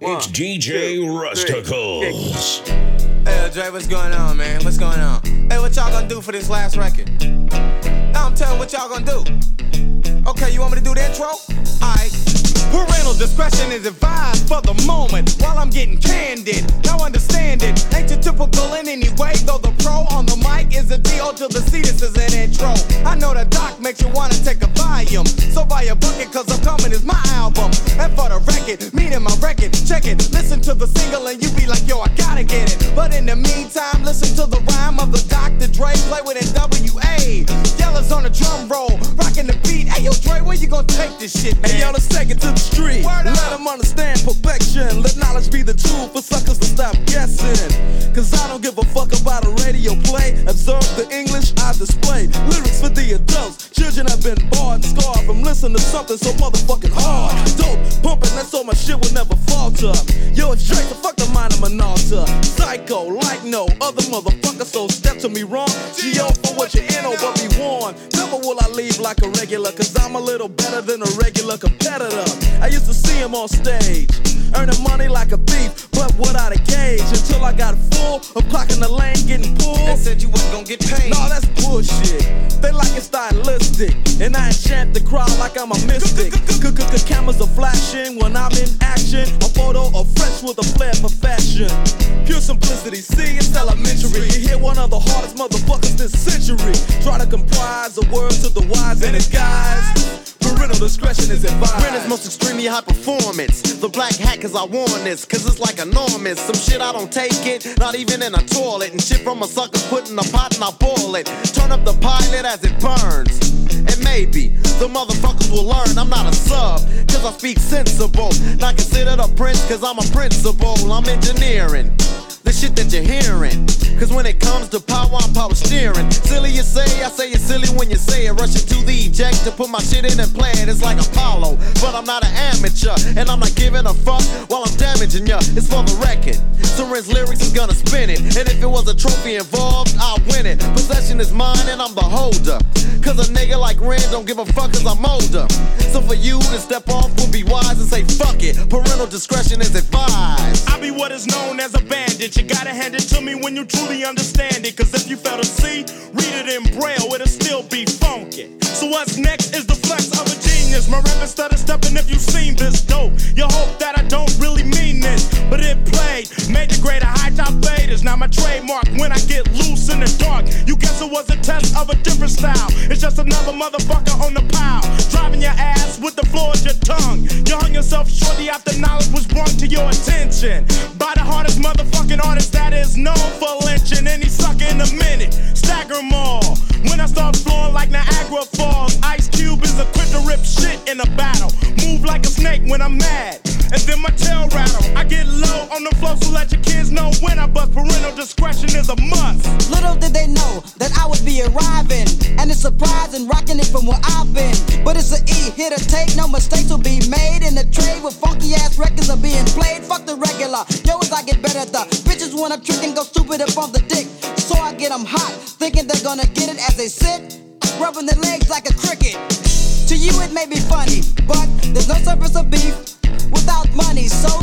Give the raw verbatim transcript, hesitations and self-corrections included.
It's D J Rusticles. Hey, Dre, what's going on, man? What's going on? Hey, what y'all gonna do for this last record? Now I'm telling what y'all gonna do. Okay, you want me to do the intro? Alright. Parental discretion is advised for the moment while I'm getting candid. Now understand it. Ain't you typical in any way, though the pro on the mic is a D O to the C. This is an intro. I know the doc makes you wanna take a volume. So buy a bucket, cause I'm coming is my album. And for the record, meaning my record, check it. Listen to the single and you be like, yo, I gotta get it. But in the meantime, listen to the rhyme of the Doctor Dre. Play with N W A. Yellows on the drum roll, rocking the beat. Hey, yo, Dre, where you gonna take this shit, man? Hey, yo, let's take it to the street. Word Let them understand perfection. Let knowledge be the tool for suckers to stop guessing. Cause I don't give a fuck about a radio play. Observe the English I display. Lyrics for the adults. Children have been barred and scarred from listening to something so motherfucking hard. Dope, pumping, that's so my shit will never falter. Yo, it's Drake, the fuck the mind of Minalta. Psycho, like no other motherfucker, so step to me wrong. G O for what you in, oh, but be warned. Never will I leave like a regular, cause I'm a little better than a regular competitor. I used to see him on stage, earning money like a thief, but without a gauge. Until I got full of clocking the lane, getting pulled. They said you wasn't gonna get paid. No, that's bullshit. They like it stylistic, and I enchant the crowd like I'm a mystic. Cameras are flashing when I'm in action. A photo of fresh with a flair for fashion. Pure simplicity, see, it's elementary. You hear one of the hardest motherfuckers this century. Try to comprise the words to the wise and its guys. Parental discretion is advised. Brennan's most extremely high performance. The black hat cause I worn this, cause it's like enormous. Some shit I don't take it, not even in a toilet. And shit from a sucker put in a pot and I boil it. Turn up the pilot as it burns. And maybe the motherfuckers will learn I'm not a sub, cause I speak sensible. Not considered a prince cause I'm a principal. I'm engineering the shit that you're hearing. Cause when it comes to power, I'm power steering. Silly you say, I say it's silly when you say it. Rushing to the eject to put my shit in and play it. It's like Apollo, but I'm not an amateur. And I'm not giving a fuck while I'm damaging ya. It's for the record. Soren's lyrics is gonna spin it. And if it was a trophy involved, I'll win it. Possession is mine and I'm the holder. Cause a nigga like Ren don't give a fuck cause I'm older. So for you to step off would be wise and say fuck it. Parental discretion is advised. I be what is known as a bandit. You gotta hand it to me when you truly understand it. Cause if you fail to see, read it in braille, it'll still be funky. So what's next is the flex of a genius. My rap is stutter stepping if you've seen this dope. You hope that I don't really mean this, but it played, made the greater high top faders. Now my trademark when I get loose in the dark. You guess it was a test of a different style. It's just another motherfucker on the pile, driving your ass with the floor of your tongue. You hung yourself shortly after knowledge was brought to your attention by the hardest motherfucking artist that is known for lynching any sucker in a minute. Stagger 'em all. When I start flowing like Niagara Falls, Ice Cube is equipped to rip shit in a battle. Move like a snake when I'm mad, and then my tail rattle. I get low on the floor, so let your kids know when I bust. Parental discretion is a must. Little did they know that I would be arriving, and it's surprising rocking it from where I've been. But it's an E, here to take, no mistakes will be made in the trade with funky ass records are being played. Fuck the regular, yo, as I get better, the bitches wanna trick and go stupid up on the dick. So I get them hot, thinking they're gonna get it as they sit, rubbing their legs like a cricket. To you it may be funny, but there's no surface of beef without money. So